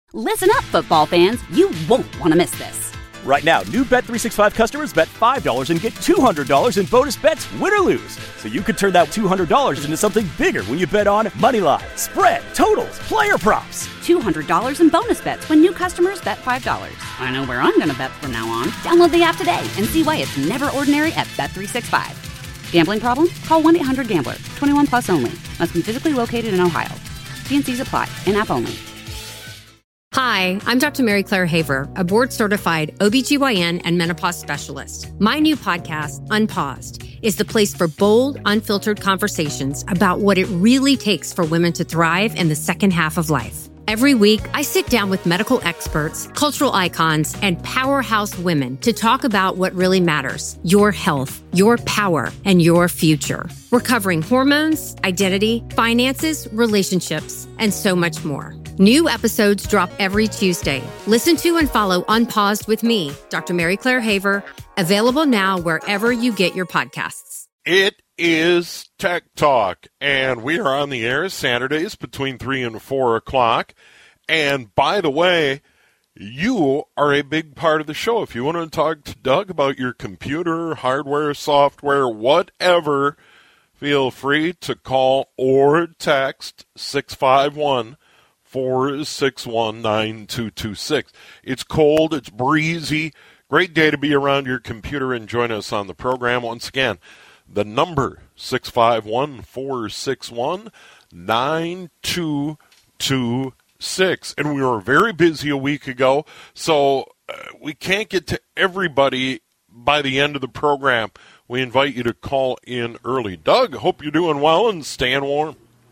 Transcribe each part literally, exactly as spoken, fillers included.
Listen up, football fans. You won't want to miss this. Right now, new Bet three sixty-five customers bet five dollars and get two hundred dollars in bonus bets, win or lose. So you could turn that two hundred dollars into something bigger when you bet on money line, spread, totals, player props. two hundred dollars in bonus bets when new customers bet five dollars. I know where I'm going to bet from now on. Download the app today and see why it's never ordinary at Bet three sixty-five. Gambling problem? Call one eight hundred gambler. twenty-one plus only. Must be physically located in Ohio. T N Cs apply. In-app only. Hi, I'm Doctor Mary Claire Haver, a board-certified O B G Y N and menopause specialist. My new podcast, Unpaused, is the place for bold, unfiltered conversations about what it really takes for women to thrive in the second half of life. Every week, I sit down with medical experts, cultural icons, and powerhouse women to talk about what really matters: your health, your power, and your future. We're covering hormones, identity, finances, relationships, and so much more. New episodes drop every Tuesday. Listen to and follow Unpaused with me, Doctor Mary Claire Haver, available now wherever you get your podcasts. It is Tech Talk, and we are on the air Saturdays between three and four o'clock. And by the way, you are a big part of the show. If you want to talk to Doug about your computer, hardware, software, whatever, feel free to call or text six five one, four six one, nine two two six. It's cold, it's breezy, great day to be around your computer and join us on the program. Once again, the number six five one, four six one, nine two two six. And we were very busy a week ago, so uh, we can't get to everybody by the end of the program. We invite you to call in early. Doug, hope you're doing well and staying warm.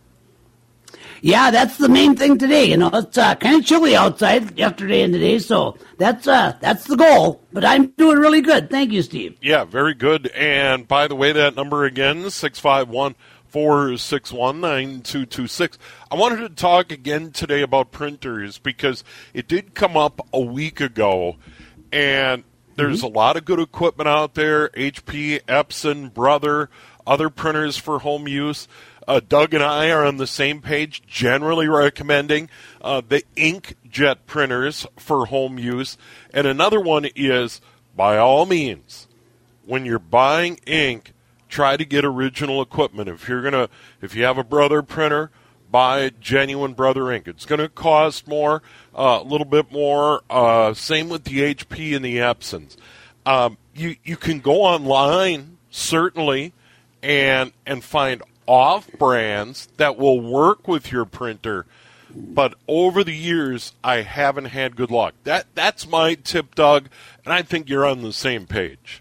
Yeah, that's the main thing today. You know, it's uh, kind of chilly outside yesterday and today, so that's uh, that's the goal. But I'm doing really good. Thank you, Steve. Yeah, very good. And by the way, that number again, six five one, four six one, nine two two six. I wanted to talk again today about printers because it did come up a week ago, and there's mm-hmm. a lot of good equipment out there, H P, Epson, Brother, other printers for home use. Uh, Doug and I are on the same page, generally recommending uh, the inkjet printers for home use. And another one is, by all means, when you're buying ink, try to get original equipment. If you're gonna, if you have a Brother printer, buy genuine Brother ink. It's going to cost more, uh, a little bit more. Uh, same with the H P and the Epsons. Um, you you can go online certainly and and find off brands that will work with your printer, but over the years I haven't had good luck. That that's my tip, Doug, and I think you're on the same page.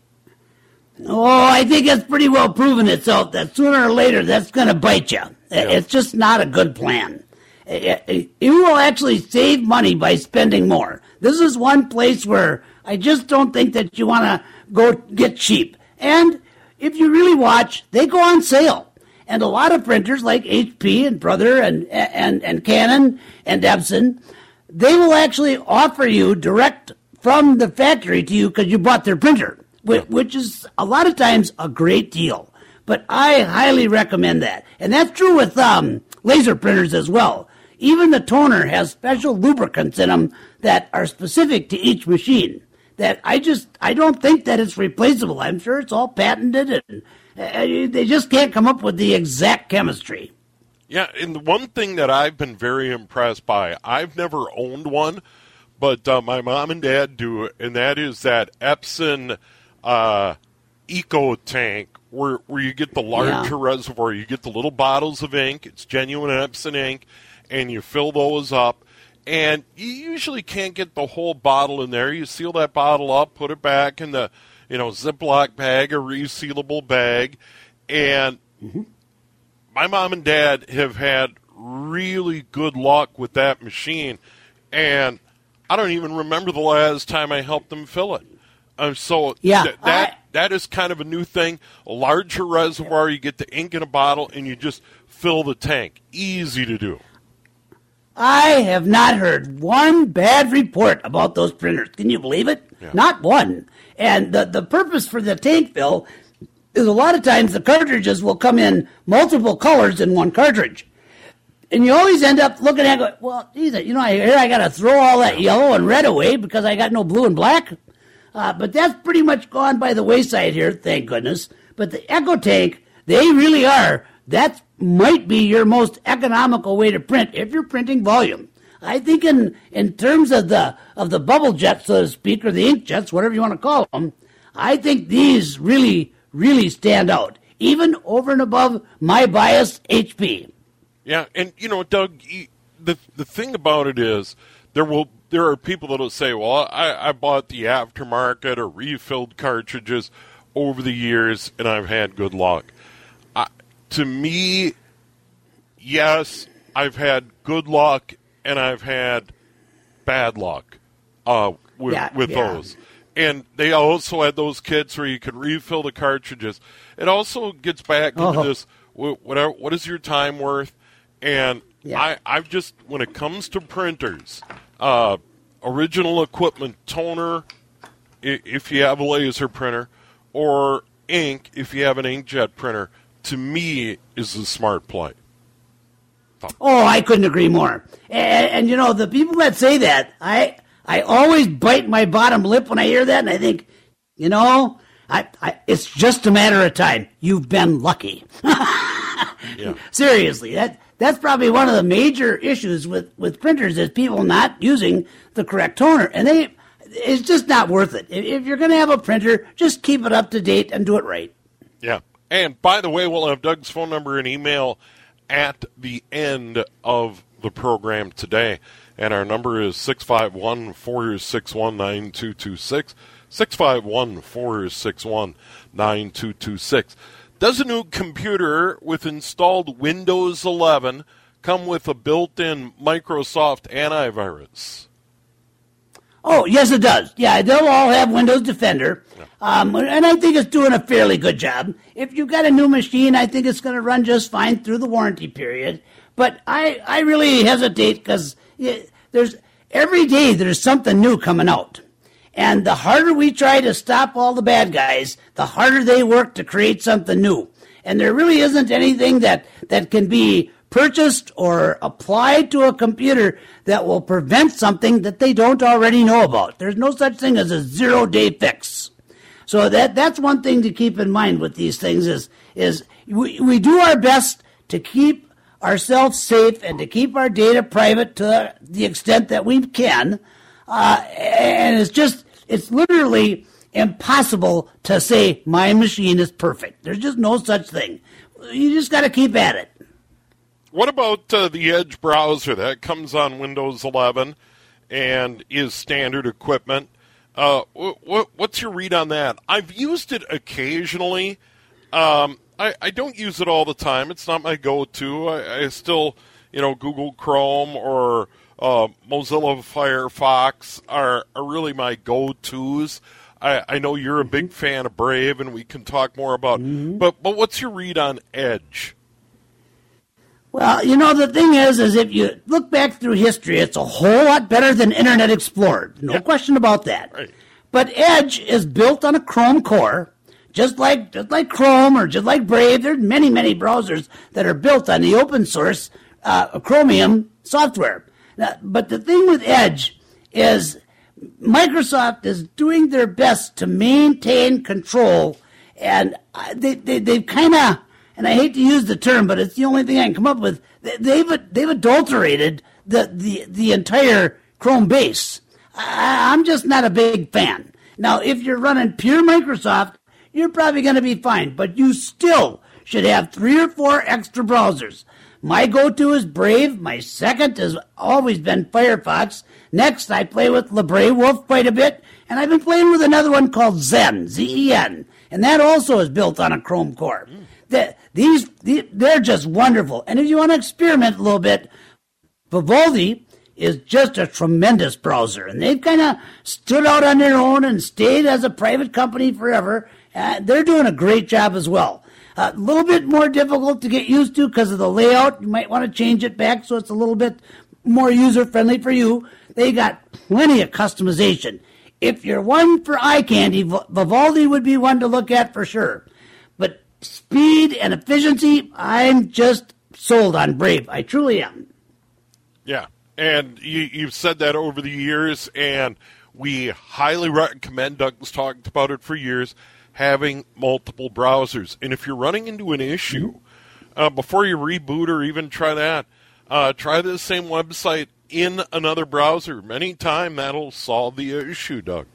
Oh, I think it's pretty well proven itself that sooner or later that's going to bite you. Yeah. It's just not a good plan. You will actually save money by spending more. This is one place where I just don't think that you want to go get cheap. And if you really watch, they go on sale. And a lot of printers like H P and Brother and, and, and Canon and Epson, they will actually offer you direct from the factory to you because you bought their printer, which, which is a lot of times a great deal. But I highly recommend that. And that's true with um, laser printers as well. Even the toner has special lubricants in them that are specific to each machine. That I just, I don't think that it's replaceable. I'm sure it's all patented and Uh, they just can't come up with the exact chemistry. Yeah, and the one thing that I've been very impressed by, I've never owned one, but uh, my mom and dad do, and that is that Epson uh, Eco Tank, where, where you get the larger yeah. reservoir, you get the little bottles of ink, it's genuine Epson ink, and you fill those up, and you usually can't get the whole bottle in there. You seal that bottle up, put it back in the you know, Ziploc bag, a resealable bag. And mm-hmm. my mom and dad have had really good luck with that machine. And I don't even remember the last time I helped them fill it. Um, so yeah, th- that I... that is kind of a new thing. A larger reservoir, you get the ink in a bottle, and you just fill the tank. Easy to do. I have not heard one bad report about those printers. Can you believe it? Yeah. Not one. And the, the purpose for the tank fill is a lot of times the cartridges will come in multiple colors in one cartridge. and you always end up looking at it, well, geez, you know, here I got to throw all that yellow and red away because I got no blue and black. Uh, but that's pretty much gone by the wayside here, thank goodness. But the EcoTank, they really are. That might be your most economical way to print if you're printing volume. I think in, in terms of the of the bubble jets, so to speak, or the ink jets, whatever you want to call them, I think these really, really stand out, even over and above my bias H P. Yeah, and, you know, Doug, the the thing about it is there will there are people that will say, well, I, I bought the aftermarket or refilled cartridges over the years, and I've had good luck. Uh, to me, yes, I've had good luck, and I've had bad luck uh, with, yeah, with yeah. those. And they also had those kits where you could refill the cartridges. It also gets back into oh. this, whatever, what is your time worth? And yeah. I, I've just, when it comes to printers, uh, original equipment toner, if you have a laser printer, or ink, if you have an inkjet printer, to me is a smart play. Oh, I couldn't agree more. And, and, you know, the people that say that, I I always bite my bottom lip when I hear that, and I think, you know, I, I it's just a matter of time. You've been lucky. yeah. Seriously, that that's probably one of the major issues with, with printers is people not using the correct toner. And they it's just not worth it. If, if you're going to have a printer, just keep it up to date and do it right. Yeah. And, by the way, we'll have Doug's phone number and email at the end of the program today. And our number is six five one, four six one, nine two two six, six five one, four six one, nine two two six. Does a new computer with installed Windows eleven come with a built-in Microsoft antivirus? Oh, yes, it does. Yeah, they'll all have Windows Defender. Um, and I think it's doing a fairly good job. If you've got a new machine, I think it's going to run just fine through the warranty period. But I, I really hesitate because there's every day there's something new coming out. And the harder we try to stop all the bad guys, the harder they work to create something new. And there really isn't anything that, that can be purchased or applied to a computer that will prevent something that they don't already know about. There's no such thing as a zero-day fix. So that that's one thing to keep in mind with these things is is we, we do our best to keep ourselves safe and to keep our data private to the extent that we can. Uh, and it's just, it's literally impossible to say my machine is perfect. There's just no such thing. You just got to keep at it. What about uh, the Edge browser that comes on Windows eleven and is standard equipment? Uh, what, what's your read on that? I've used it occasionally. Um, I, I don't use it all the time. It's not my go-to. I, I still, you know, Google Chrome or uh, Mozilla Firefox are, are really my go-tos. I, I know you're a big fan of Brave, and we can talk more about. Mm-hmm. But but what's your read on Edge? Well, you know, the thing is, is if you look back through history, it's a whole lot better than Internet Explorer. No yeah. question about that. Right. But Edge is built on a Chrome core, just like just like Chrome or just like Brave. There's many, many browsers that are built on the open source uh, Chromium software. Now, but the thing with Edge is Microsoft is doing their best to maintain control, and they, they, they've kind of, and I hate to use the term, but it's the only thing I can come up with. They've they've adulterated the the, the entire Chrome base. I, I'm just not a big fan. Now, if you're running pure Microsoft, you're probably going to be fine, but you still should have three or four extra browsers. My go-to is Brave. My second has always been Firefox. Next, I play with LibreWolf quite a bit, and I've been playing with another one called Zen, Z E N, and that also is built on a Chrome core. Mm. The, these, the, they're just wonderful. And if you want to experiment a little bit, Vivaldi is just a tremendous browser, and they've kind of stood out on their own and stayed as a private company forever. Uh, they're doing a great job as well. A uh, little bit more difficult to get used to because of the layout. You might want to change it back so it's a little bit more user-friendly for you. They got plenty of customization. If you're one for eye candy, Vivaldi would be one to look at for sure. But speed and efficiency, I'm just sold on Brave. I truly am. Yeah, and you, you've said that over the years, and we highly recommend, Doug's talked about it for years, having multiple browsers. And if you're running into an issue, uh, before you reboot or even try that, uh, try the same website in another browser. Many times that'll solve the issue, Doug.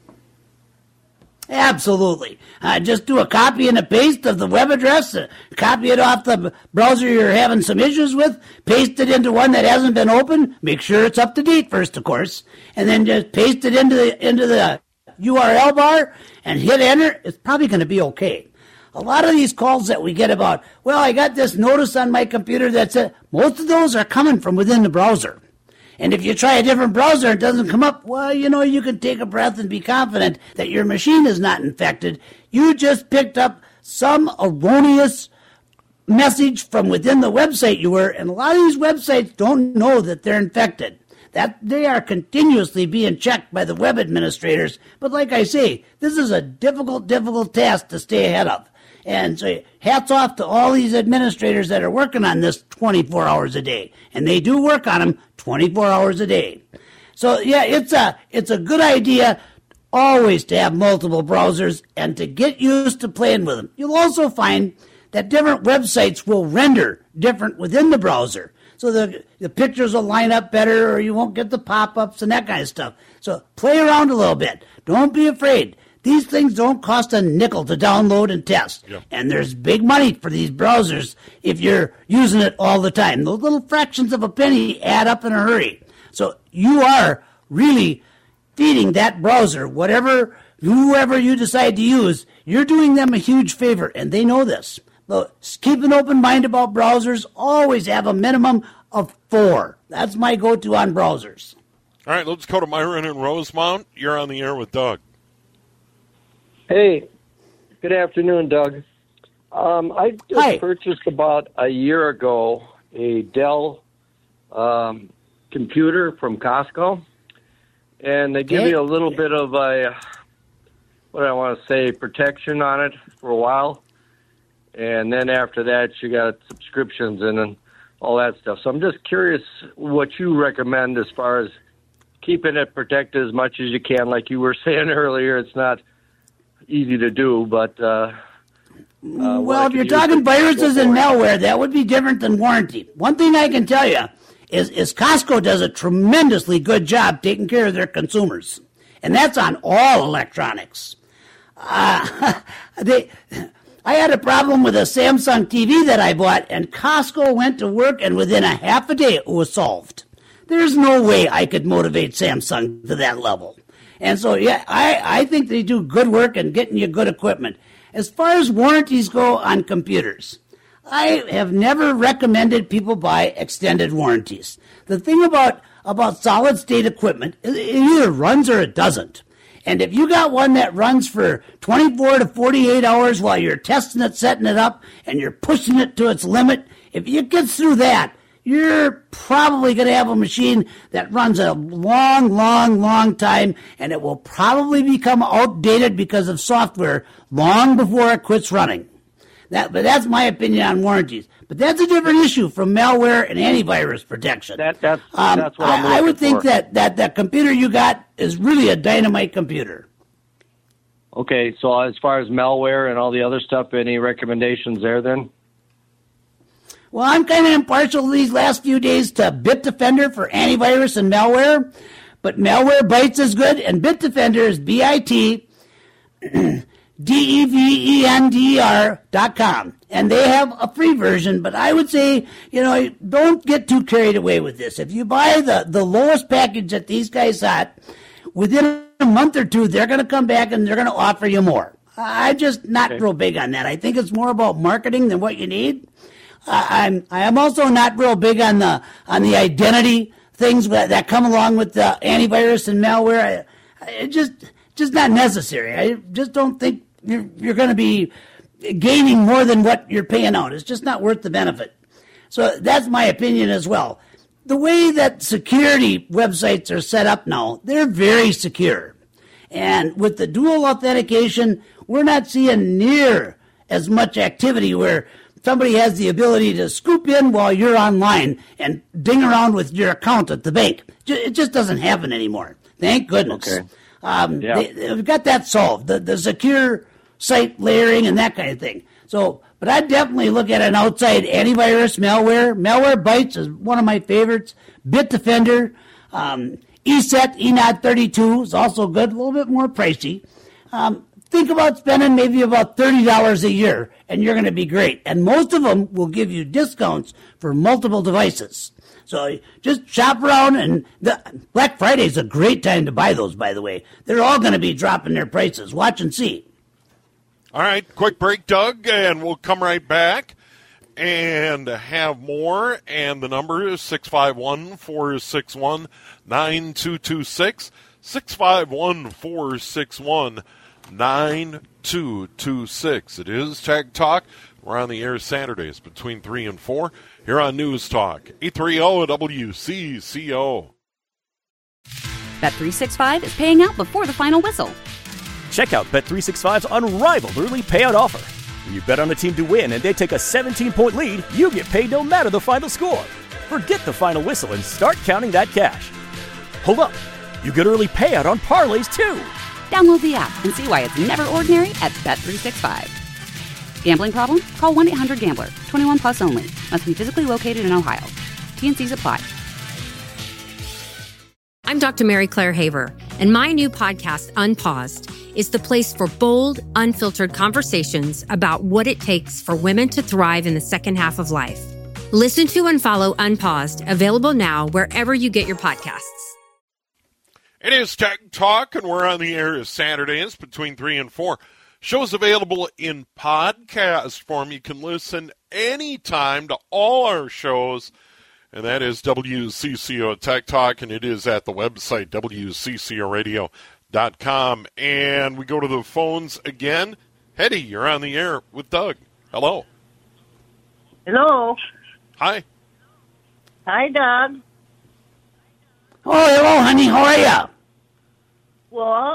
Absolutely. Uh, just do a copy and a paste of the web address, uh, copy it off the browser you're having some issues with, paste it into one that hasn't been opened, make sure it's up to date first, of course, and then just paste it into the, into the U R L bar and hit enter. It's probably going to be okay. A lot of these calls that we get about, well, I got this notice on my computer that said, most of those are coming from within the browser. And if you try a different browser and it doesn't come up, well, you know, you can take a breath and be confident that your machine is not infected. You just picked up some erroneous message from within the website you were, and a lot of these websites don't know that they're infected. That they are continuously being checked by the web administrators. But like I say, this is a difficult, difficult task to stay ahead of. And so hats off to all these administrators that are working on this twenty-four hours a day. And they do work on them twenty-four hours a day. So, yeah, it's a it's a good idea always to have multiple browsers and to get used to playing with them. You'll also find that different websites will render different within the browser. So the, the pictures will line up better, or you won't get the pop-ups and that kind of stuff. So play around a little bit. Don't be afraid. These things don't cost a nickel to download and test. Yep. And there's big money for these browsers if you're using it all the time. Those little fractions of a penny add up in a hurry. So you are really feeding that browser, whatever, whoever you decide to use, you're doing them a huge favor, and they know this. But keep an open mind about browsers. Always have a minimum of four. That's my go-to on browsers. All right, let's go to Myron in Rosemount. You're on the air with Doug. Hey, good afternoon, Doug. Um, I just Hi. purchased about a year ago a Dell um, computer from Costco, and they give Okay. you a little bit of a, what do I want to say, protection on it for a while, and then after that you got subscriptions and, and all that stuff. So I'm just curious what you recommend as far as keeping it protected as much as you can. Like you were saying earlier, it's not easy to do, but uh, uh, well, if you're talking viruses and malware, that would be different than warranty. One thing I can tell you is, is Costco does a tremendously good job taking care of their consumers, and that's on all electronics. Uh, they, I had a problem with a Samsung T V that I bought, and Costco went to work, and within a half a day it was solved. There's no way I could motivate Samsung to that level. And so, yeah, I, I think they do good work in getting you good equipment. As far as warranties go on computers, I have never recommended people buy extended warranties. The thing about, about solid-state equipment, it either runs or it doesn't. And if you got one that runs for twenty-four to forty-eight hours while you're testing it, setting it up, and you're pushing it to its limit, if it gets through that, you're probably going to have a machine that runs a long, long, long time, and it will probably become outdated because of software long before it quits running. That, but that's my opinion on warranties. But that's a different issue from malware and antivirus protection. That, that's, um, that's what I'm I, I would looking think for. that, that that computer you got is really a dynamite computer. Okay, so as far as malware and all the other stuff, any recommendations there then? Well, I'm kind of impartial these last few days to Bitdefender for antivirus and malware, but Malwarebytes is good, and Bitdefender is B I T D E V E N D E R dot com. And they have a free version, but I would say, you know, don't get too carried away with this. If you buy the, the lowest package that these guys got, within a month or two, they're going to come back and they're going to offer you more. I'm just not Okay. real big on that. I think it's more about marketing than what you need. I'm I am also not real big on the on the identity things that, that come along with the antivirus and malware. I, I just just not necessary. I just don't think you're you're going to be gaining more than what you're paying out. It's just not worth the benefit. So that's my opinion as well. The way that security websites are set up now, they're very secure. And with the dual authentication, we're not seeing near as much activity where somebody has the ability to scoop in while you're online and ding around with your account at the bank. It just doesn't happen anymore. Thank goodness. Okay. Um, Yeah. they, they've got that solved. The, the secure site layering and that kind of thing. So, but I definitely look at an outside antivirus malware. Malwarebytes is one of my favorites. Bitdefender, um, E S E T, E N O D thirty-two is also good, a little bit more pricey. Um, think about spending maybe about thirty dollars a year, and you're going to be great. And most of them will give you discounts for multiple devices. So just shop around, and the, Black Friday is a great time to buy those, by the way. They're all going to be dropping their prices. Watch and see. All right, quick break, Doug, and we'll come right back and have more. And the number is six five one, four six one, nine two two six, six five one, four six one, nine two two six. It is Tech Talk. We're on the air Saturdays between three and four here on News Talk, eight thirty W C C O. Bet three sixty-five is paying out before the final whistle. Check out Bet three sixty-five's unrivaled early payout offer. When you bet on a team to win and they take a seventeen-point lead, you get paid no matter the final score. Forget the final whistle and start counting that cash. Hold up. You get early payout on parlays, too. Download the app and see why it's never ordinary at Bet three sixty-five. Gambling problem? Call one eight hundred gambler. twenty-one plus only. Must be physically located in Ohio. T N Cs apply. I'm Doctor Mary Claire Haver, and my new podcast, Unpaused, is the place for bold, unfiltered conversations about what it takes for women to thrive in the second half of life. Listen to and follow Unpaused, available now wherever you get your podcasts. It is Tech Talk, and we're on the air Saturdays between three and four. Show's available in podcast form. You can listen anytime to all our shows, and that is W C C O Tech Talk, and it is at the website, W C C O radio dot com. And we go to the phones again. Hetty, you're on the air with Doug. Hello. Hello. Hi. Hi, Doug. Oh, hello, honey. How are you? Well,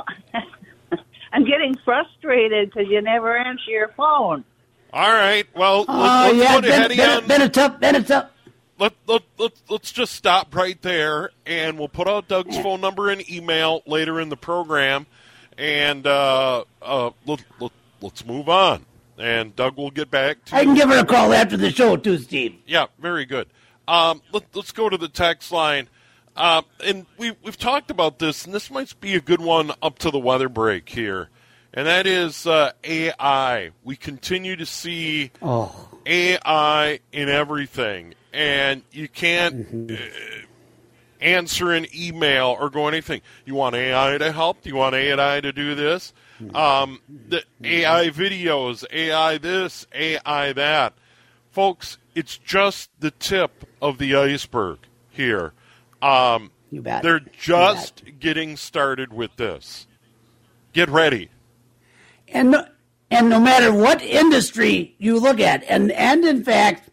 I'm getting frustrated because you never answer your phone. All right. Well, Oh, let's yeah, put been, Hetty been, on. been a tough, been a tough. Let, let, let, let's just stop right there, and we'll put out Doug's phone number and email later in the program, and uh, uh, let, let, let's move on. And Doug will get back to I can you. give her a call after the show, too, Steve. Yeah, very good. Um, let, let's go to the text line. Uh, and we, we've talked about this, and this might be a good one up to the weather break here, and that is uh, A I. We continue to see Oh. A I in everything, and you can't Mm-hmm. uh, answer an email or go anything. You want A I to help? Do you want A I to do this? Um, the A I videos, A I this, A I that. Folks, it's just the tip of the iceberg here. Um, You bet. They're You just getting started with this. Get ready. And no, and no matter what industry you look at, and, and in fact,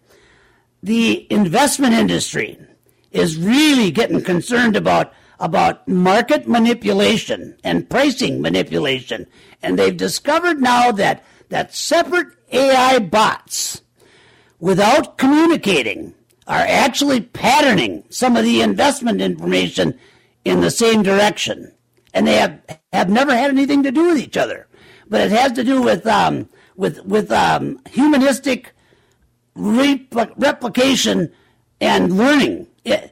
the investment industry is really getting concerned about about market manipulation and pricing manipulation. And they've discovered now that, that separate A I bots, without communicating, are actually patterning some of the investment information in the same direction. And they have, have never had anything to do with each other. But it has to do with um, with with um, humanistic repl- replication and learning. It,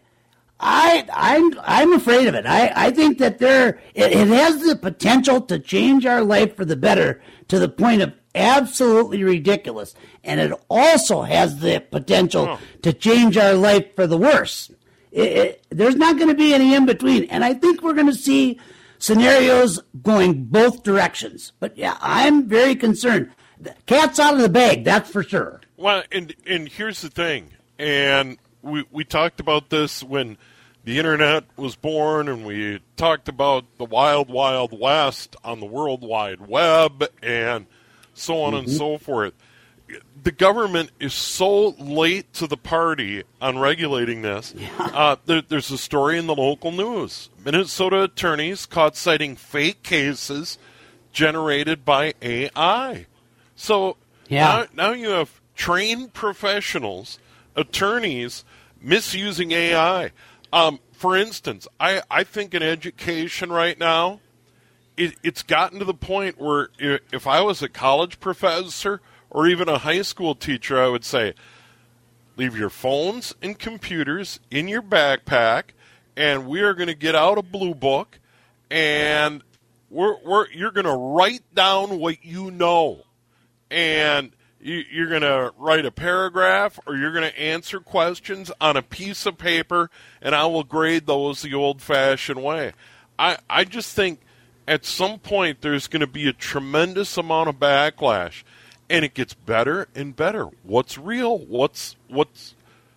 I I'm I'm afraid of it. I, I think that there it, it has the potential to change our life for the better to the point of absolutely ridiculous, and it also has the potential Oh. to change our life for the worse. It, it, there's not going to be any in between, and I think we're going to see scenarios going both directions. But yeah, I'm very concerned. The cat's out of the bag, that's for sure. Well, and and here's the thing, and we we talked about this when the internet was born, and we talked about the wild, wild west on the World Wide Web, and so on Mm-hmm. and so forth. The government is so late to the party on regulating this. Uh, there, there's a story in the local news. Minnesota attorneys caught citing fake cases generated by A I. So Yeah. now, now you have trained professionals, attorneys, misusing A I. Um, for instance, I, I think in education right now, it, it's gotten to the point where if I was a college professor or even a high school teacher, I would say, leave your phones and computers in your backpack, and we are going to get out a blue book, and we're, we're you're going to write down what you know. And you, you're going to write a paragraph, or you're going to answer questions on a piece of paper, and I will grade those the old-fashioned way. I, I just think at some point there's going to be a tremendous amount of backlash, and it gets better and better. What's real? What's what's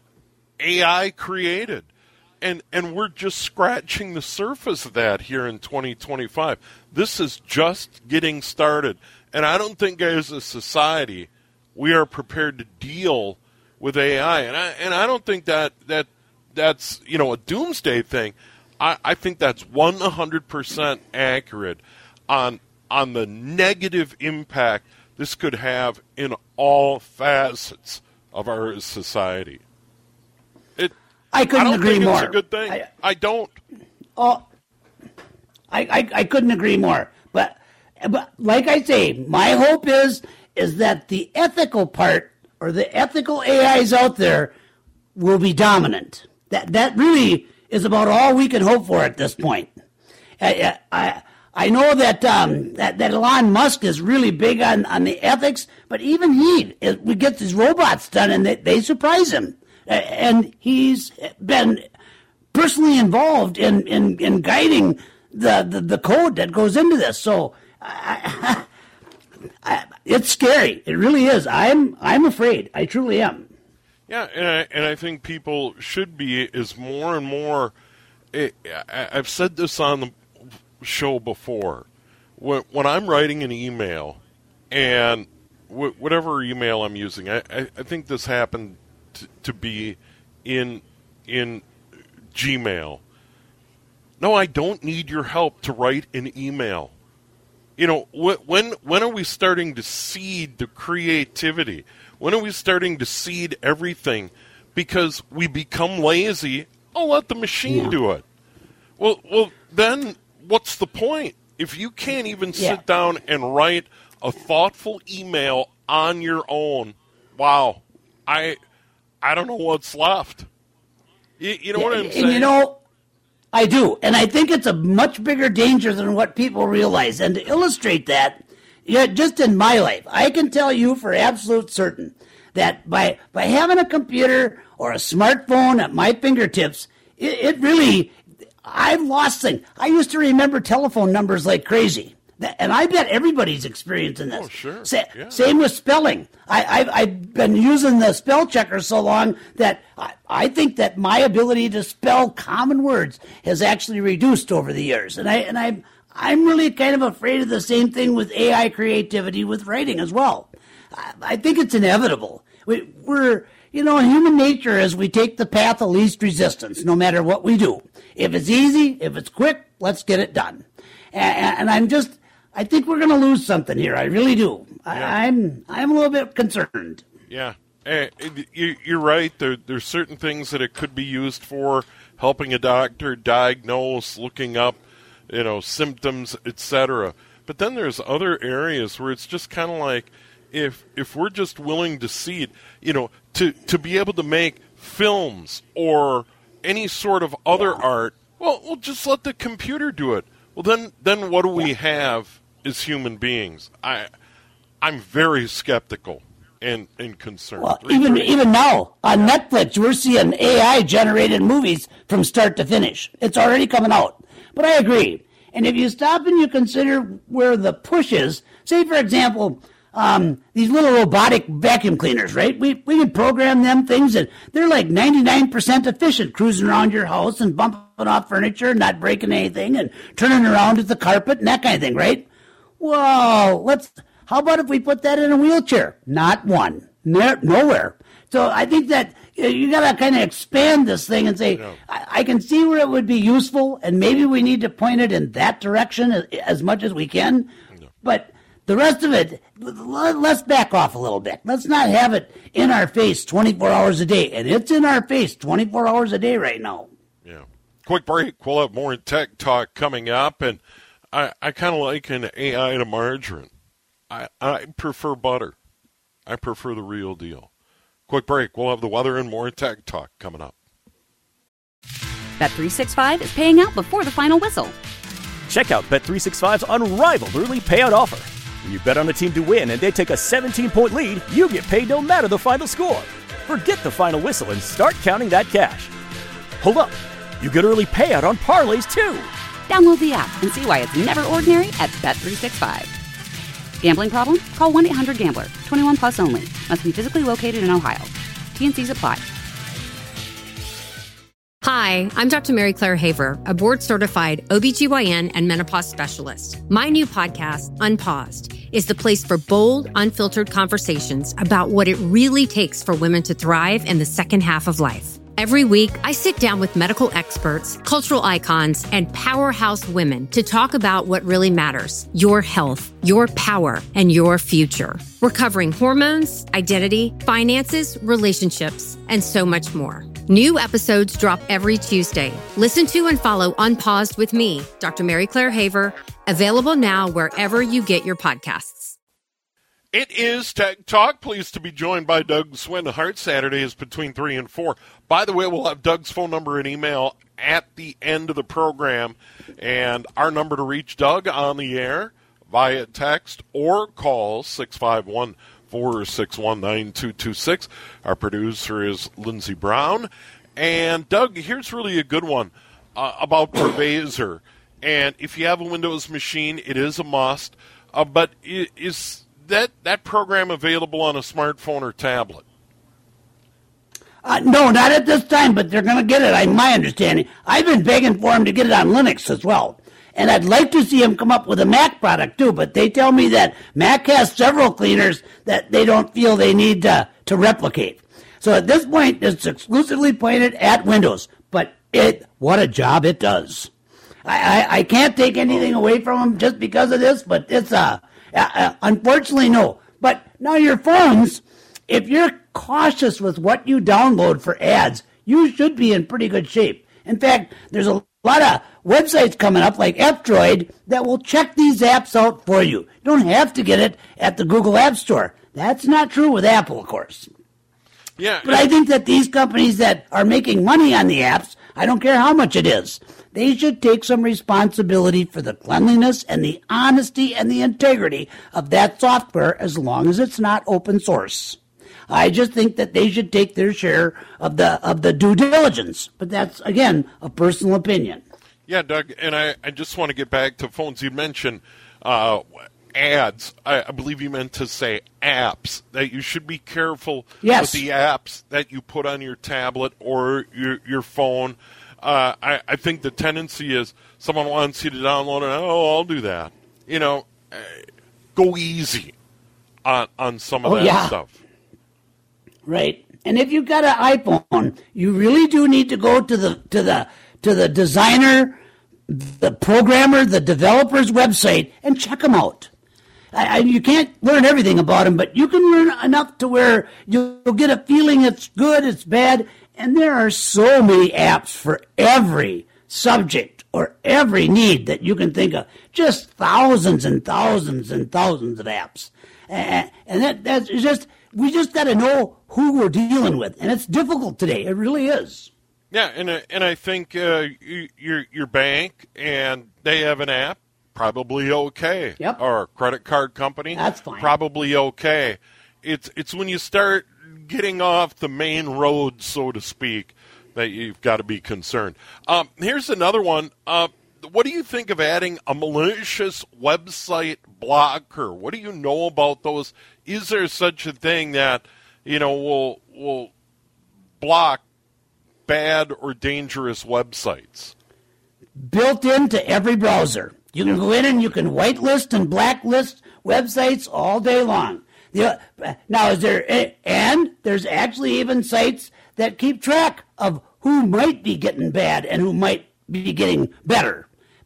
A I created? And and we're just scratching the surface of that here in twenty twenty-five. This is just getting started. And I don't think as a society we are prepared to deal with A I. And I and I don't think that, that that's, you know, a doomsday thing. I, I think that's one hundred percent accurate on on the negative impact this could have in all facets of our society. It I couldn't I don't agree think more. It's a good thing. I, I don't. Oh, I, I I couldn't agree more. But but like I say, my hope is is that the ethical part or the ethical A Is out there will be dominant. That that really is about all we can hope for at this point. I I, I know that, um, that that Elon Musk is really big on, on the ethics, but even he is, we get these robots done and they, they surprise him. And he's been personally involved in, in, in guiding the, the, the code that goes into this. So I, I, it's scary. It really is. I'm I'm afraid. I truly am. Yeah, and I, and I think people should be is more and more. It, I, I've said this on the show before. When, when I'm writing an email, and w- whatever email I'm using, I, I, I think this happened to, to be in in Gmail. No, I don't need your help to write an email. You know, wh- when when are we starting to seed the creativity? When are we starting to seed everything? Because we become lazy. I'll let the machine yeah. do it. Well, well, then what's the point? If you can't even yeah. sit down and write a thoughtful email on your own, wow, I I don't know what's left. You, you know yeah, what I'm and saying? You know, I do. And I think it's a much bigger danger than what people realize. And to illustrate that, yeah, just in my life, I can tell you for absolute certain that by by having a computer or a smartphone at my fingertips, it, it really, I've lost things. I used to remember telephone numbers like crazy. And I bet everybody's experiencing this. Oh, sure. Sa- yeah. Same with spelling. I, I've, I've been using the spell checker so long that I, I think that my ability to spell common words has actually reduced over the years. And I and I I'm really kind of afraid of the same thing with A I creativity with writing as well. I, I think it's inevitable. We, we're you know human nature is we take the path of least resistance no matter what we do. If it's easy, if it's quick, let's get it done. And, and I'm just. I think we're going to lose something here. I really do. I, Yeah. I'm I'm a little bit concerned. Yeah, uh, you, you're right. There, there's certain things that it could be used for, helping a doctor diagnose, looking up, you know, symptoms, et cetera. But then there's other areas where it's just kind of like, if if we're just willing to see it, you know, to to be able to make films or any sort of other Yeah. art, well, we'll just let the computer do it. Well, then then what do we have as human beings? I, I'm very skeptical and, and concerned. Well, even even now on Netflix, we're seeing A I-generated movies from start to finish. It's already coming out. But I agree. And if you stop and you consider where the push is, say, for example, um, these little robotic vacuum cleaners, right? We we can program them things, and they're like ninety-nine percent efficient, cruising around your house and bumping off furniture, not breaking anything, and turning around at the carpet and that kind of thing, right? Well, let's. How about if we put that in a wheelchair? Not one, no, nowhere. So I think that you, know, you got to kind of expand this thing and say, Yeah. I, I can see where it would be useful, and maybe we need to point it in that direction as, as much as we can. No. But the rest of it, let's back off a little bit. Let's not have it in our face twenty-four hours a day. And it's in our face twenty-four hours a day right now. Yeah. Quick break. We'll have more tech talk coming up. And I, I kind of like an A I to margarine. I, I prefer butter. I prefer the real deal. Quick break. We'll have the weather and more tech talk coming up. Bet three sixty-five is paying out before the final whistle. Check out Bet three sixty-five's unrivaled early payout offer. When you bet on a team to win and they take a seventeen-point lead, you get paid no matter the final score. Forget the final whistle and start counting that cash. Hold up. You get early payout on parlays, too. Download the app and see why it's never ordinary at Bet three sixty-five. Gambling problem? Call one eight hundred gambler. twenty-one plus only. Must be physically located in Ohio. T N Cs apply. Hi, I'm Doctor Mary Claire Haver, a board-certified O B G Y N and menopause specialist. My new podcast, Unpaused, is the place for bold, unfiltered conversations about what it really takes for women to thrive in the second half of life. Every week, I sit down with medical experts, cultural icons, and powerhouse women to talk about what really matters: your health, your power, and your future. We're covering hormones, identity, finances, relationships, and so much more. New episodes drop every Tuesday. Listen to and follow Unpaused with me, Doctor Mary Claire Haver, available now wherever you get your podcasts. It is Tech Talk. Pleased to be joined by Doug Swinhart. Saturday is between three and four. By the way, we'll have Doug's phone number and email at the end of the program. And our number to reach Doug on the air via text or call six five one, four six one, nine two two six. Our producer is Lindsey Brown. And Doug, here's really a good one uh, about Purvezer. And if you have a Windows machine, it is a must. Uh, but is that that program available on a smartphone or tablet? Uh, no, not at this time, but they're going to get it, I my understanding. I've been begging for them to get it on Linux as well. And I'd like to see them come up with a Mac product, too, but they tell me that Mac has several cleaners that they don't feel they need to, to replicate. So at this point, it's exclusively pointed at Windows. But it, what a job it does. I, I, I can't take anything away from them just because of this, but it's uh, uh, unfortunately, no. But now your phones, if you're cautious with what you download for ads, you should be in pretty good shape. In fact, there's a lot of websites coming up like F-Droid that will check these apps out for you. You don't have to get it at the Google App Store. That's not true with Apple, of course. Yeah. But I think that these companies that are making money on the apps, I don't care how much it is, they should take some responsibility for the cleanliness and the honesty and the integrity of that software as long as it's not open source. I just think that they should take their share of the of the due diligence. But that's, again, a personal opinion. Yeah, Doug, and I, I just want to get back to phones. You mentioned uh, ads. I, I believe you meant to say apps, that you should be careful yes. with the apps that you put on your tablet or your, your phone. Uh, I, I think the tendency is someone wants you to download it. Oh, I'll do that. You know, uh, go easy on, on some of oh, that yeah. stuff. Right. And if you've got an iPhone, you really do need to go to the to the to the designer, the programmer, the developer's website and check them out. I, I, you can't learn everything about them, but you can learn enough to where you'll get a feeling it's good, it's bad, and there are so many apps for every subject or every need that you can think of. Just thousands and thousands and thousands of apps. And, and that that's just, we just got to know who we're dealing with. And it's difficult today. It really is. Yeah, and uh, and I think uh, you, your your bank and they have an app, probably okay. Yep. Or a credit card company, that's fine. Probably okay. It's it's when you start getting off the main road, so to speak, that you've got to be concerned. Um, here's another one. Uh, what do you think of adding a malicious website blocker? What do you know about those? Is there such a thing that, you know, will will block bad or dangerous websites? Built into every browser. You can go in and you can whitelist and blacklist websites all day long. The, now, is there, and there's actually even sites that keep track of who might be getting bad and who might be getting better. But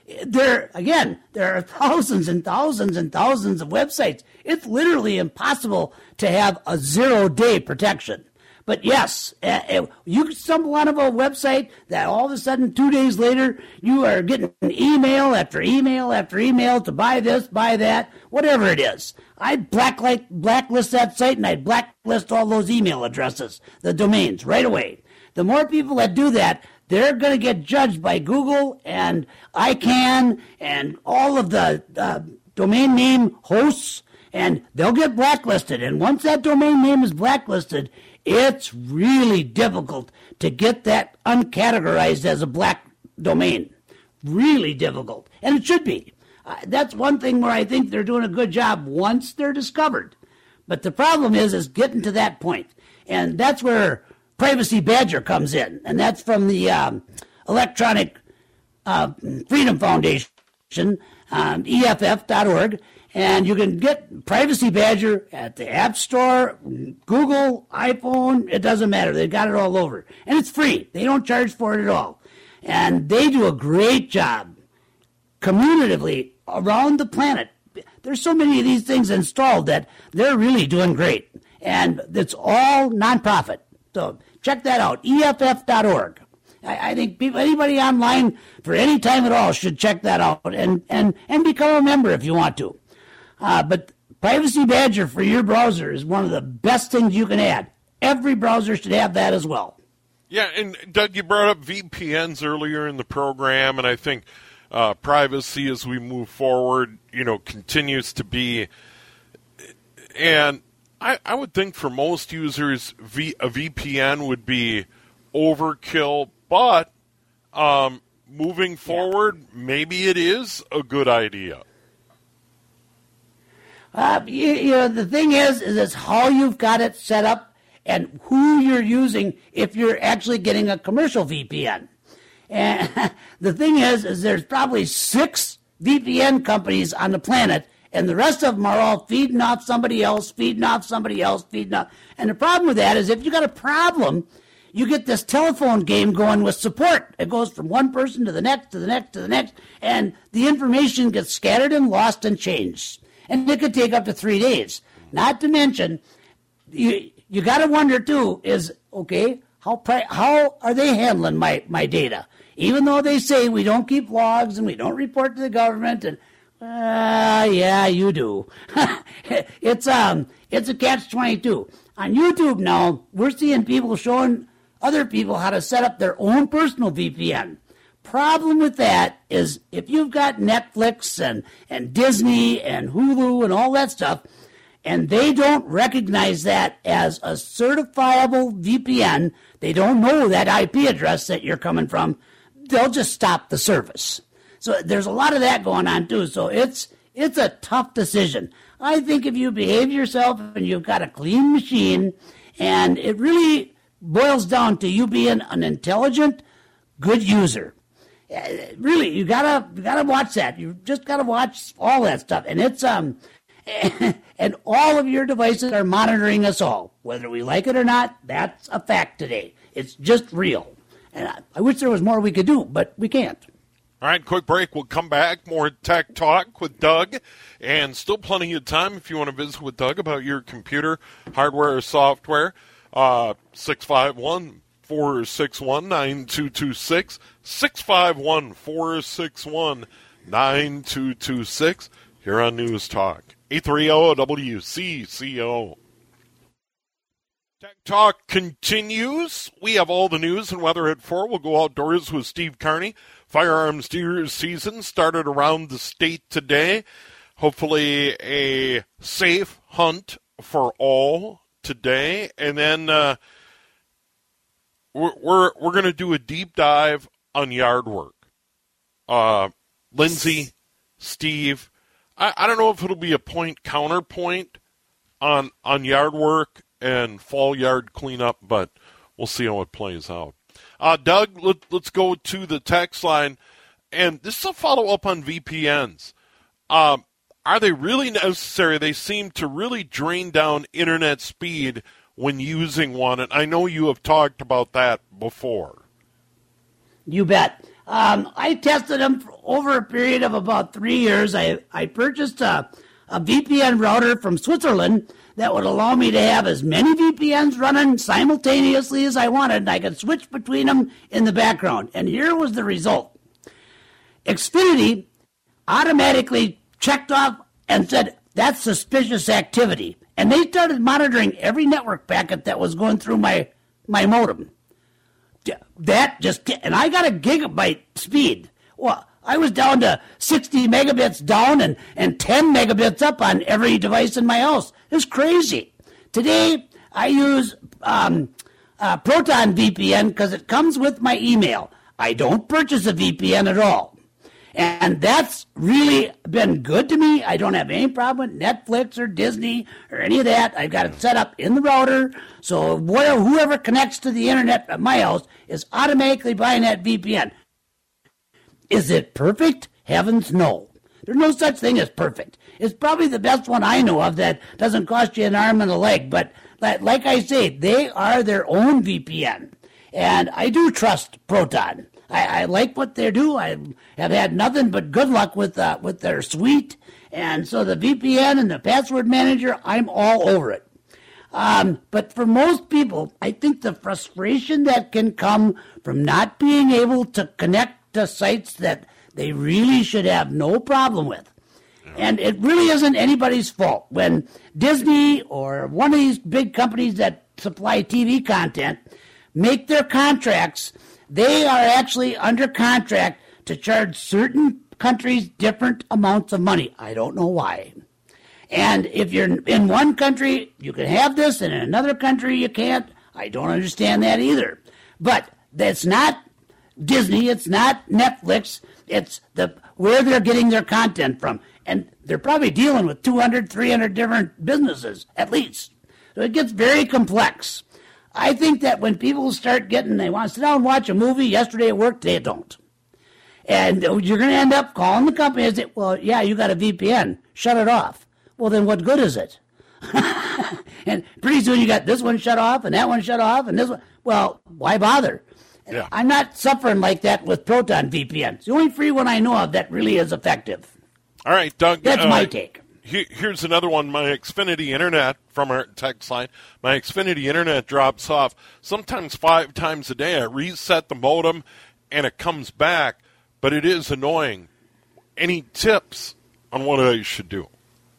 there, again, there are thousands and thousands and thousands of websites. It's literally impossible to have a zero-day protection. But yes, uh, you stumble onto a website that all of a sudden, two days later, you are getting email after email after email to buy this, buy that, whatever it is. I'd blacklist, blacklist that site, and I'd blacklist all those email addresses, the domains, right away. The more people that do that, they're going to get judged by Google and I CANN and all of the uh, domain name hosts, and they'll get blacklisted. And once that domain name is blacklisted, it's really difficult to get that uncategorized as a black domain. Really difficult. And it should be. Uh, that's one thing where I think they're doing a good job once they're discovered. But the problem is, is getting to that point. And that's where Privacy Badger comes in. And that's from the um, Electronic uh, Freedom Foundation, um, E F F dot org. And you can get Privacy Badger at the App Store, Google, iPhone, it doesn't matter. They've got it all over. And it's free. They don't charge for it at all. And they do a great job communicatively around the planet. There's so many of these things installed that they're really doing great. And it's all nonprofit. So check that out, E F F dot org. I, I think people, anybody online for any time at all should check that out and, and, and become a member if you want to. Uh, but Privacy Badger for your browser is one of the best things you can add. Every browser should have that as well. Yeah, and Doug, you brought up V P Ns earlier in the program, and I think uh, privacy as we move forward, you know, continues to be. And I, I would think for most users, v, a V P N would be overkill, but um, moving forward, yeah. maybe it is a good idea. Uh, you, you know, the thing is, is it's how you've got it set up and who you're using if you're actually getting a commercial V P N. And the thing is, is there's probably six V P N companies on the planet, and the rest of them are all feeding off somebody else, feeding off somebody else, feeding off. And the problem with that is if you got a problem, you get this telephone game going with support. It goes from one person to the next, to the next, to the next, and the information gets scattered and lost and changed. And it could take up to three days. Not to mention, you you got to wonder too, is, okay, how pri- how are they handling my, my data? Even though they say we don't keep logs and we don't report to the government, and uh, yeah, you do. it's um it's a catch twenty-two. On YouTube now, we're seeing people showing other people how to set up their own personal V P N. Problem with that is if you've got Netflix and, and Disney and Hulu and all that stuff, and they don't recognize that as a certifiable V P N, they don't know that I P address that you're coming from, they'll just stop the service. So there's a lot of that going on too. So it's it's a tough decision. I think if you behave yourself and you've got a clean machine, and it really boils down to you being an intelligent, good user. Really, you gotta you gotta watch that. You just gotta watch all that stuff, and it's um, and all of your devices are monitoring us all, whether we like it or not. That's a fact today. It's just real, and I, I wish there was more we could do, but we can't. All right, quick break. We'll come back. More Tech Talk with Doug, and still plenty of time if you want to visit with Doug about your computer, hardware, or software. Uh, six five one. four six one, nine two two six, six five one, four six one, nine two two six, here on News Talk, eight thirty W C C O. Tech Talk continues. We have all the news and weather at four. We'll go outdoors with Steve Carney. Firearms deer season started around the state today. Hopefully a safe hunt for all today. And then, uh, We're we're, we're going to do a deep dive on yard work. Uh, Lindsay, Steve, I, I don't know if it'll be a point counterpoint on on yard work and fall yard cleanup, but we'll see how it plays out. Uh, Doug, let, let's go to the text line, and this is a follow up on V P Ns. Um, are they really necessary? They seem to really drain down internet speed when using one, and I know you have talked about that before. You bet. Um, I tested them for over a period of about three years. I, I purchased a, a V P N router from Switzerland that would allow me to have as many V P Ns running simultaneously as I wanted, and I could switch between them in the background. And here was the result. Xfinity automatically checked off and said, that's suspicious activity. And they started monitoring every network packet that was going through my, my modem. That just, and I got a gigabyte speed. Well, I was down to sixty megabits down and, and ten megabits up on every device in my house. It's crazy. Today, I use um, uh, Proton V P N because it comes with my email. I don't purchase a V P N at all. And that's really been good to me. I don't have any problem with Netflix or Disney or any of that. I've got it set up in the router. So whatever, whoever connects to the internet at my house is automatically buying that V P N. Is it perfect? Heavens, no. There's no such thing as perfect. It's probably the best one I know of that doesn't cost you an arm and a leg. But like I say, they are their own V P N. And I do trust Proton. I, I like what they do. I have had nothing but good luck with uh, with their suite. And so the V P N and the password manager, I'm all over it. Um, but for most people, I think the frustration that can come from not being able to connect to sites that they really should have no problem with. And it really isn't anybody's fault. When Disney or one of these big companies that supply T V content make their contracts, they are actually under contract to charge certain countries different amounts of money. I don't know why. And if you're in one country, you can have this, and in another country, you can't. I don't understand that either. But that's not Disney. It's not Netflix. It's the where they're getting their content from. And they're probably dealing with two hundred, three hundred different businesses, at least. So it gets very complex. I think that when people start getting, they want to sit down and watch a movie, yesterday at work, they don't. And you're going to end up calling the company and say, well, yeah, you got a V P N. Shut it off. Well, then what good is it? And pretty soon you got this one shut off and that one shut off and this one. Well, why bother? Yeah. I'm not suffering like that with Proton V P N. It's the only free one I know of that really is effective. All right, Doug. That's uh, my take. Here's another one. My Xfinity Internet, from our text line, my Xfinity Internet drops off sometimes five times a day. I reset the modem, and it comes back, but it is annoying. Any tips on what I should do?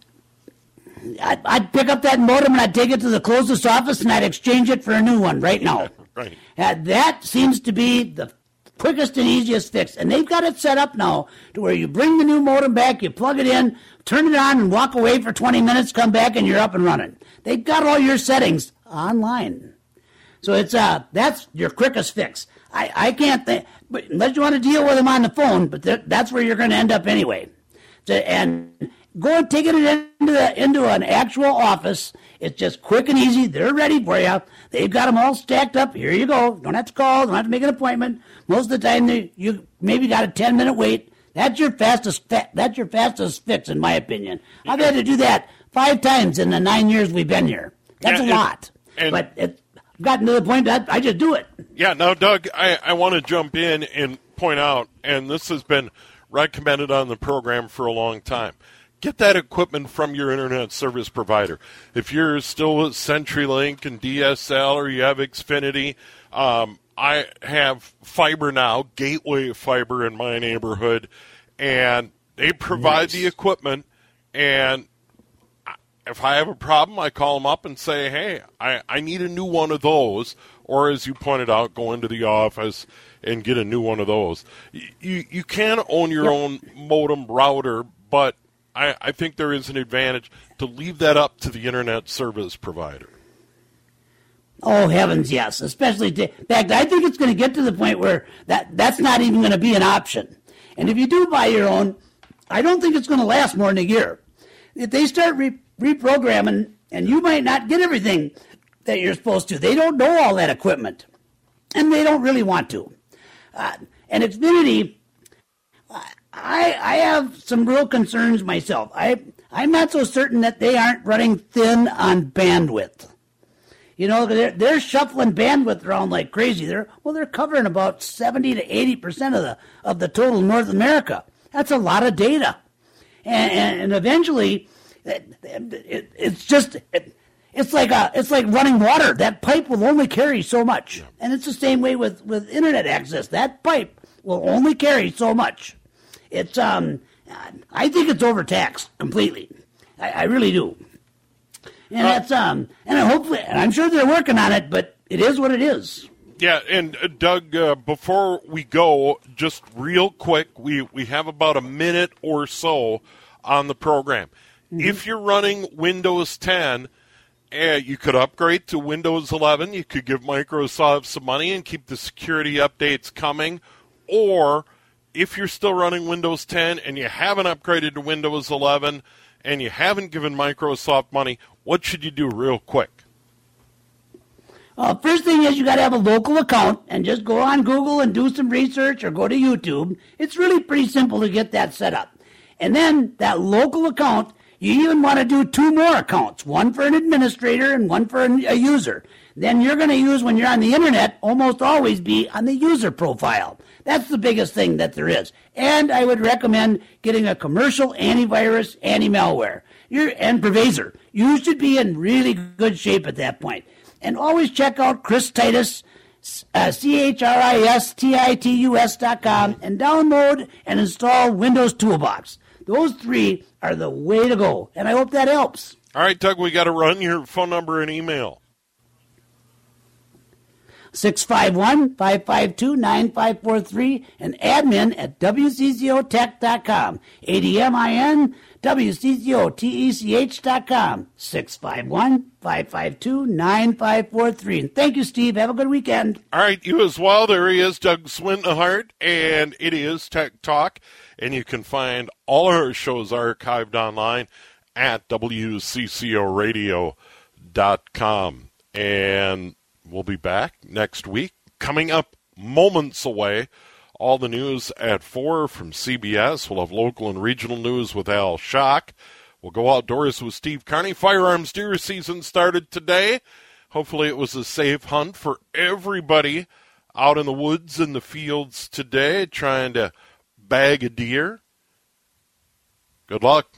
I'd, I'd pick up that modem, and I'd take it to the closest office, and I'd exchange it for a new one right now. Right. Uh, that seems to be the quickest and easiest fix. And they've got it set up now to where you bring the new modem back, you plug it in, turn it on, and walk away for twenty minutes, come back, and you're up and running. They've got all your settings online. So it's uh that's your quickest fix. I, I can't think, but unless you want to deal with them on the phone, but th- that's where you're going to end up anyway. So, and go and take it into the, into an actual office. It's just quick and easy. They're ready for you. They've got them all stacked up. Here you go. Don't have to call. Don't have to make an appointment. Most of the time, they, you maybe got a ten minute wait. That's your fastest. Fa- that's your fastest fix, in my opinion. I've had to do that five times in the nine years we've been here. That's and, a lot. And, but it's gotten to the point that I just do it. Yeah. Now, Doug, I, I want to jump in and point out, and this has been recommended on the program for a long time. Get that equipment from your internet service provider. If you're still at CenturyLink and D S L or you have Xfinity, um, I have fiber now, Gateway Fiber in my neighborhood, and they provide nice. the equipment. And if I have a problem, I call them up and say, hey, I, I need a new one of those. Or as you pointed out, go into the office and get a new one of those. You, you can own your yep. own modem router, but I, I think there is an advantage to leave that up to the internet service provider. Oh, heavens, yes. Especially, to, in fact, I think it's going to get to the point where that, that's not even going to be an option. And if you do buy your own, I don't think it's going to last more than a year. If they start re- reprogramming, and you might not get everything that you're supposed to. They don't know all that equipment, and they don't really want to. Uh, and Xfinity, I, I have some real concerns myself. I, I'm not so certain that they aren't running thin on bandwidth. You know, they're, they're shuffling bandwidth around like crazy. They're well, they're covering about seventy to eighty percent of the of the total North America. That's a lot of data, and, and, and eventually, it, it, it's just it, it's like a it's like running water. That pipe will only carry so much, and it's the same way with, with internet access. That pipe will only carry so much. It's um, I think it's overtaxed completely. I, I really do. And uh, that's um, and hopefully, and I'm sure they're working on it, but it is what it is. Yeah, and uh, Doug, uh, before we go, just real quick, we we have about a minute or so on the program. Mm-hmm. If you're running Windows ten, uh, you could upgrade to Windows eleven. You could give Microsoft some money and keep the security updates coming. Or if you're still running Windows ten and you haven't upgraded to Windows eleven and you haven't given Microsoft money, what should you do real quick? Uh, first thing is you got to have a local account and just go on Google and do some research or go to YouTube. It's really pretty simple to get that set up. And then that local account, you even want to do two more accounts, one for an administrator and one for a user. Then you're going to use, when you're on the internet, almost always be on the user profile. That's the biggest thing that there is. And I would recommend getting a commercial antivirus, anti-malware, you're, and Purvasor. You should be in really good shape at that point. And always check out Chris Titus, uh, C H R I S T I T U S dot com, and download and install Windows Toolbox. Those three are the way to go, and I hope that helps. All right, Doug, we got to run your phone number and email. six five one, five five two, nine five four three and admin at W C C O tech dot com. A D M I N, W C C O T E C H dot com. six five one, five five two, nine five four three. And thank you, Steve. Have a good weekend. All right, you as well. There he is, Doug Swindenhart, and it is Tech Talk. And you can find all our shows archived online at W C C O radio dot com. And we'll be back next week. Coming up moments away, all the news at four from C B S. We'll have local and regional news with Al Schock. We'll go outdoors with Steve Carney. Firearms deer season started today. Hopefully it was a safe hunt for everybody out in the woods and the fields today trying to bag a deer. Good luck.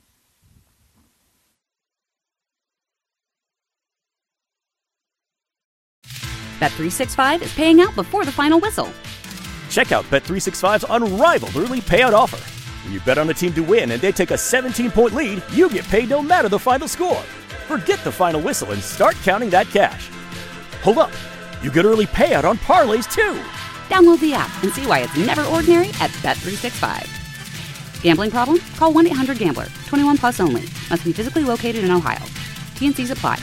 Bet three sixty-five is paying out before the final whistle. Check out Bet three sixty-five's unrivaled early payout offer. When you bet on a team to win and they take a seventeen-point lead, you get paid no matter the final score. Forget the final whistle and start counting that cash. Hold up. You get early payout on parlays, too. Download the app and see why it's never ordinary at Bet three sixty-five. Gambling problem? Call one eight hundred gambler. twenty-one plus only. Must be physically located in Ohio. T and C's apply.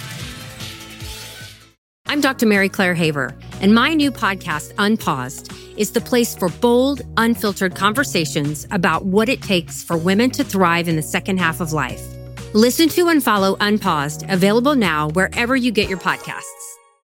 I'm Doctor Mary Claire Haver, and my new podcast, Unpaused, is the place for bold, unfiltered conversations about what it takes for women to thrive in the second half of life. Listen to and follow Unpaused, available now wherever you get your podcasts.